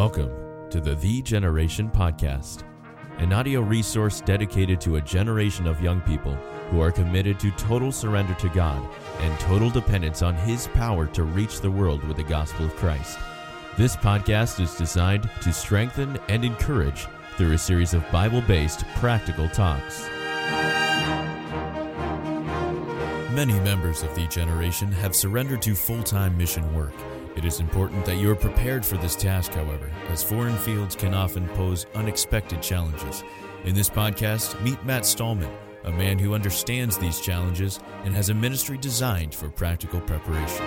Welcome to the Generation Podcast, an audio resource dedicated to a generation of young people who are committed to total surrender to God and total dependence on His power to reach the world with the gospel of Christ. This podcast is designed to strengthen and encourage through a series of Bible-based practical talks. Many members of the generation have surrendered to full-time mission work. It is important that you are prepared for this task, however, as foreign fields can often pose unexpected challenges. In this podcast, meet Matt Stallman, a man who understands these challenges and has a ministry designed for practical preparation.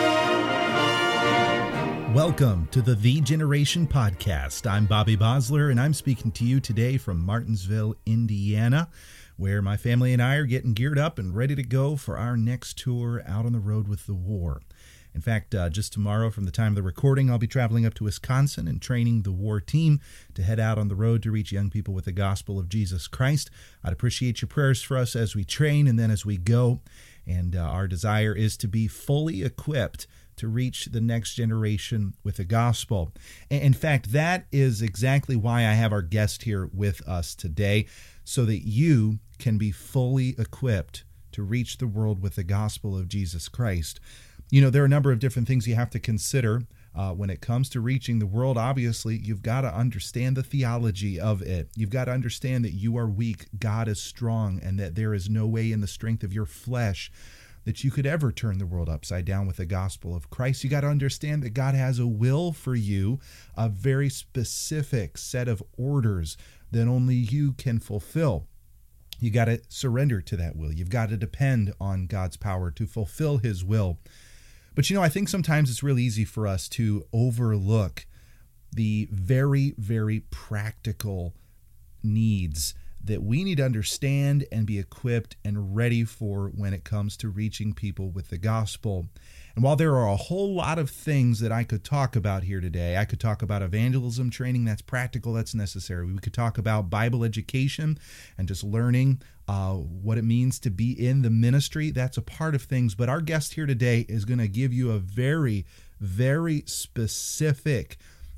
Welcome to the Generation Podcast. I'm Bobby Bosler, and I'm speaking to you today from Martinsville, Indiana, where my family and I are getting geared up and ready to go for our next tour out on the road with the war. In fact, just tomorrow from the time of the recording, I'll be traveling up to Wisconsin and training the war team to head out on the road to reach young people with the gospel of Jesus Christ. I'd appreciate your prayers for us as we train and then as we go. And our desire is to be fully equipped to reach the next generation with the gospel. In fact, that is exactly why I have our guest here with us today, so that you can be fully equipped to reach the world with the gospel of Jesus Christ. You know, there are a number of different things you have to consider when it comes to reaching the world. Obviously, you've got to understand the theology of it. You've got to understand that you are weak, God is strong, and that there is no way in the strength of your flesh that you could ever turn the world upside down with the gospel of Christ. You got to understand that God has a will for you, a very specific set of orders that only you can fulfill. You got to surrender to that will. You've got to depend on God's power to fulfill His will. But, you know, I think sometimes it's really easy for us to overlook the very, very practical needs that we need to understand and be equipped and ready for when it comes to reaching people with the gospel. And while there are a whole lot of things that I could talk about here today, I could talk about evangelism training, that's practical, that's necessary. We could talk about Bible education and just learning what it means to be in the ministry. That's a part of things. But our guest here today is going to give you a very, very specific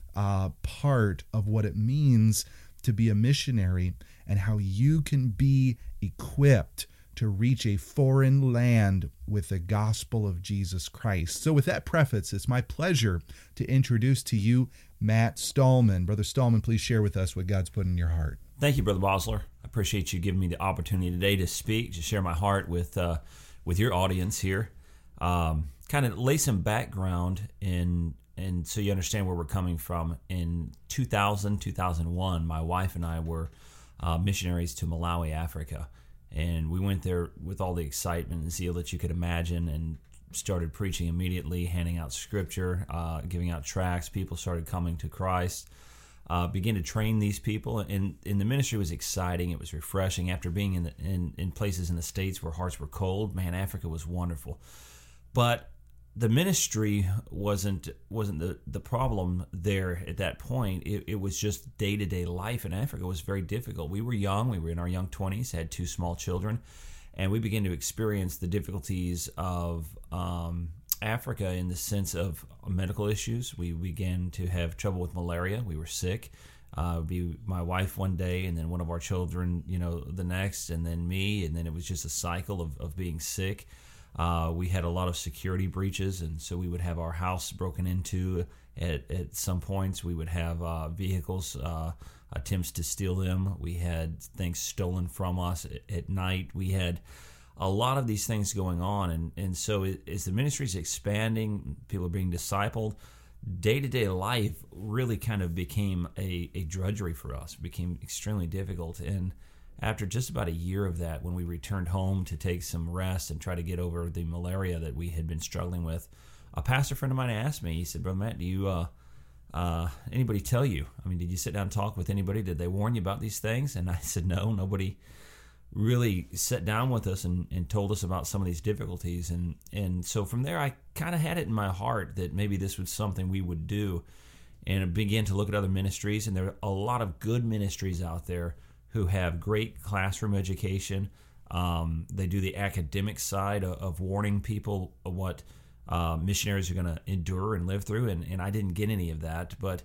part of what it means to be a missionary and how you can be equipped to reach a foreign land with the gospel of Jesus Christ. So with that preface, it's my pleasure to introduce to you Matt Stallman. Brother Stallman, please share with us what God's put in your heart. Thank you, Brother Bosler. I appreciate you giving me the opportunity today to speak, to share my heart with your audience here. Kind of lay some background and so you understand where we're coming from. In 2001, my wife and I were missionaries to Malawi, Africa. And we went there with all the excitement and zeal that you could imagine and started preaching immediately, handing out scripture, giving out tracts. People started coming to Christ, began to train these people. And the ministry was exciting. It was refreshing. After being in places in the States where hearts were cold, man, Africa was wonderful. But the ministry wasn't the problem there at that point. It was just day-to-day life in Africa was very difficult. We were young. We were in our young 20s, had 2 small children, and we began to experience the difficulties of Africa in the sense of medical issues. We began to have trouble with malaria. We were sick. Be my wife one day, and then one of our children, the next, and then me, and then it was just a cycle of being sick. We had a lot of security breaches, and so we would have our house broken into at some points. We would have vehicles, attempts to steal them. We had things stolen from us at night. We had a lot of these things going on, and so as the ministry is expanding, people are being discipled, day-to-day life really kind of became a drudgery for us. It became extremely difficult, and after just about a year of that, when we returned home to take some rest and try to get over the malaria that we had been struggling with, a pastor friend of mine asked me, he said, "Brother Matt, do you, anybody tell you? I mean, did you sit down and talk with anybody? Did they warn you about these things?" And I said, "No, nobody really sat down with us and told us about some of these difficulties." And so from there, I kind of had it in my heart that maybe this was something we would do. And I began to look at other ministries, and there are a lot of good ministries out there who have great classroom education. They do the academic side of warning people of what missionaries are going to endure and live through, and I didn't get any of that. But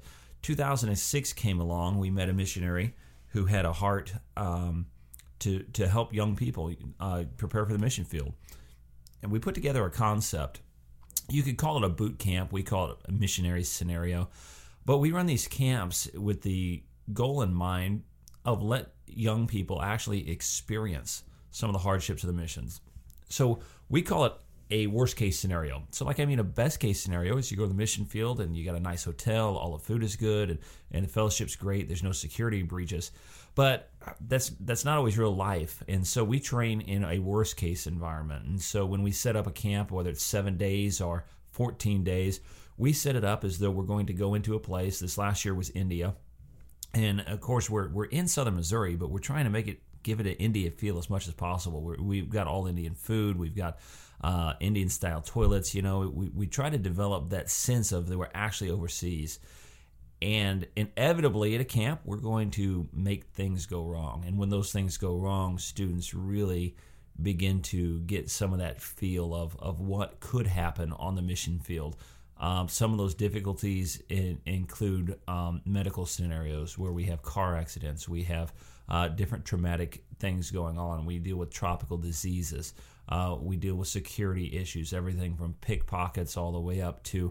2006 came along, we met a missionary who had a heart to help young people prepare for the mission field. And we put together a concept. You could call it a boot camp. We call it a missionary scenario. But we run these camps with the goal in mind of let young people actually experience some of the hardships of the missions. So we call it a worst case scenario. So a best case scenario is you go to the mission field and you got a nice hotel, all the food is good, and the fellowship's great, there's no security breaches. But that's not always real life. And so we train in a worst case environment. And so when we set up a camp, whether it's 7 days or 14 days, we set it up as though we're going to go into a place. This last year was India. And of course, we're in southern Missouri, but we're trying to give it an India feel as much as possible. We've got all Indian food. We've got Indian style toilets. We try to develop that sense of that we're actually overseas. And inevitably at a camp, we're going to make things go wrong. And when those things go wrong, students really begin to get some of that feel of what could happen on the mission field. Some of those difficulties include medical scenarios where we have car accidents. We have different traumatic things going on. We deal with tropical diseases. We deal with security issues, everything from pickpockets all the way up to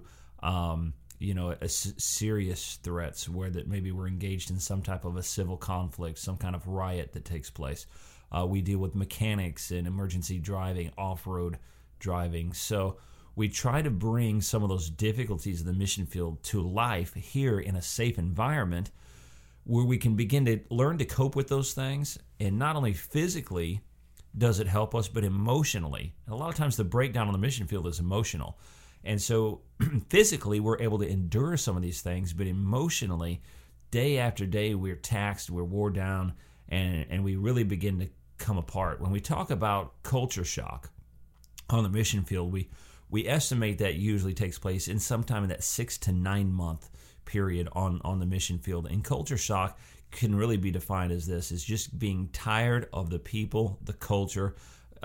serious threats where that maybe we're engaged in some type of a civil conflict, some kind of riot that takes place. We deal with mechanics and emergency driving, off-road driving. So we try to bring some of those difficulties of the mission field to life here in a safe environment where we can begin to learn to cope with those things. And not only physically does it help us, but emotionally. And a lot of times the breakdown on the mission field is emotional. And so physically we're able to endure some of these things, but emotionally, day after day, we're taxed, we're wore down, and we really begin to come apart. When we talk about culture shock on the mission field, we estimate that usually takes place in sometime in that 6 to 9 month period on the mission field. And culture shock can really be defined as this, is just being tired of the people, the culture,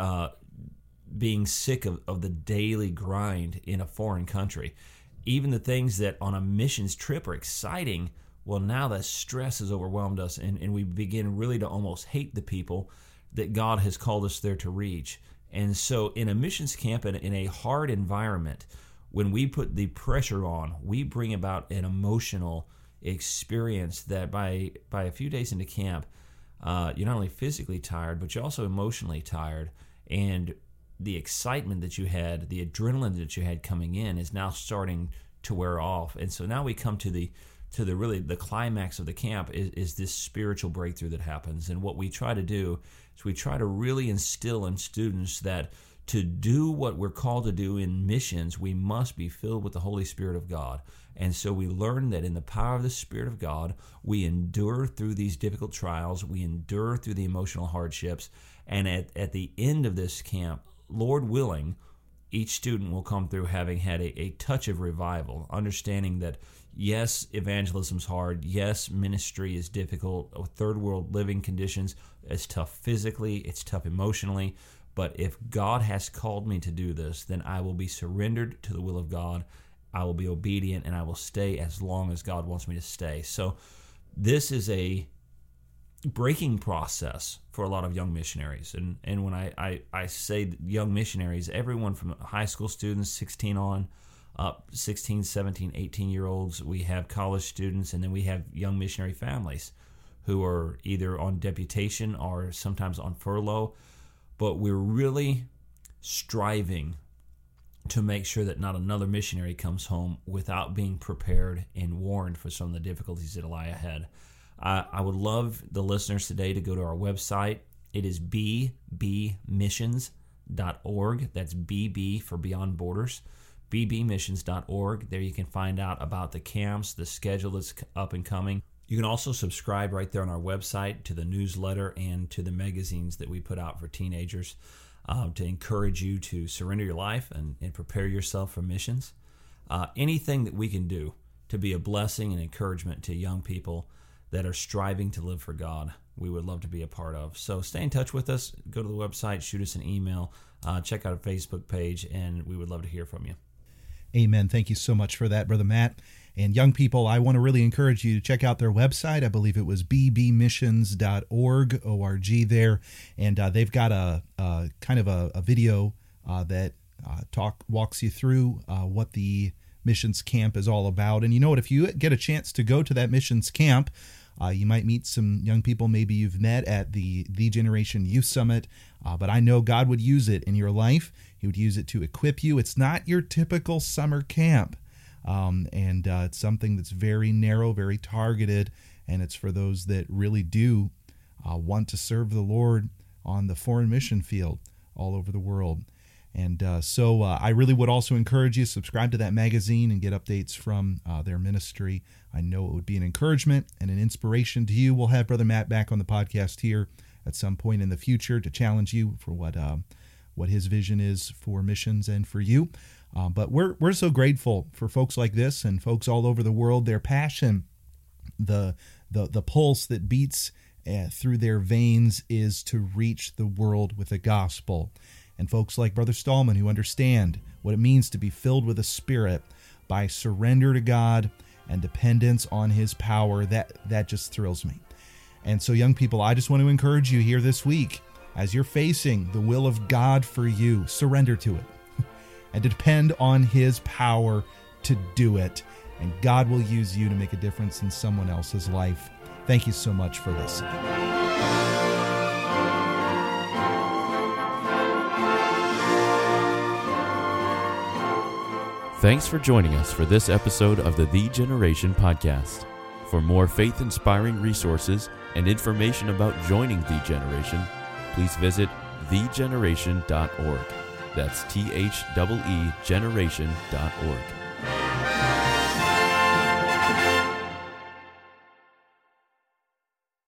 being sick of the daily grind in a foreign country. Even the things that on a missions trip are exciting, well, now that stress has overwhelmed us, and we begin really to almost hate the people that God has called us there to reach. And so in a missions camp, in a hard environment, when we put the pressure on, we bring about an emotional experience that by a few days into camp, you're not only physically tired, but you're also emotionally tired. And the excitement that you had, the adrenaline that you had coming in is now starting to wear off. And so now we come to the climax of the camp is this spiritual breakthrough that happens. And what we try to do is we try to really instill in students that to do what we're called to do in missions, we must be filled with the Holy Spirit of God. And so we learn that in the power of the Spirit of God, we endure through these difficult trials, we endure through the emotional hardships, and at the end of this camp, Lord willing, each student will come through having had a touch of revival, understanding that, yes, evangelism's hard. Yes, ministry is difficult. Third world living conditions, it's tough physically, it's tough emotionally. But if God has called me to do this, then I will be surrendered to the will of God. I will be obedient, and I will stay as long as God wants me to stay. So this is a breaking process for a lot of young missionaries. And when I say young missionaries, everyone from high school students, 16 on up, 16, 17, 18-year-olds. We have college students, and then we have young missionary families who are either on deputation or sometimes on furlough. But we're really striving to make sure that not another missionary comes home without being prepared and warned for some of the difficulties that lie ahead. I would love the listeners today to go to our website. It is bbmissions.org. That's BB for Beyond Borders. bbmissions.org. There you can find out about the camps, the schedule that's up and coming. You can also subscribe right there on our website to the newsletter and to the magazines that we put out for teenagers to encourage you to surrender your life and prepare yourself for missions. Anything that we can do to be a blessing and encouragement to young people that are striving to live for God, we would love to be a part of. So stay in touch with us. Go to the website, shoot us an email, check out our Facebook page, and we would love to hear from you. Amen. Thank you so much for that, Brother Matt. And young people, I want to really encourage you to check out their website. I believe it was bbmissions.org, O-R-G there. And they've got a kind of a video that walks you through what the missions camp is all about. And you know what? If you get a chance to go to that missions camp, you might meet some young people maybe you've met at the Generation Youth Summit. But I know God would use it in your life. He would use it to equip you. It's not your typical summer camp. And it's something that's very narrow, very targeted, and it's for those that really do want to serve the Lord on the foreign mission field all over the world. And so I really would also encourage you to subscribe to that magazine and get updates from their ministry. I know it would be an encouragement and an inspiration to you. We'll have Brother Matt back on the podcast here at some point in the future to challenge you for what his vision is for missions and for you. But we're so grateful for folks like this and folks all over the world. Their passion, the pulse that beats through their veins is to reach the world with the gospel. And folks like Brother Stallman who understand what it means to be filled with the Spirit by surrender to God and dependence on His power, that just thrills me. And so, young people, I just want to encourage you here this week, as you're facing the will of God for you, surrender to it and depend on His power to do it. And God will use you to make a difference in someone else's life. Thank you so much for listening. Thanks for joining us for this episode of the Generation Podcast. For more faith-inspiring resources and information about joining The Generation, please visit thegeneration.org. That's THEEgeneration.org.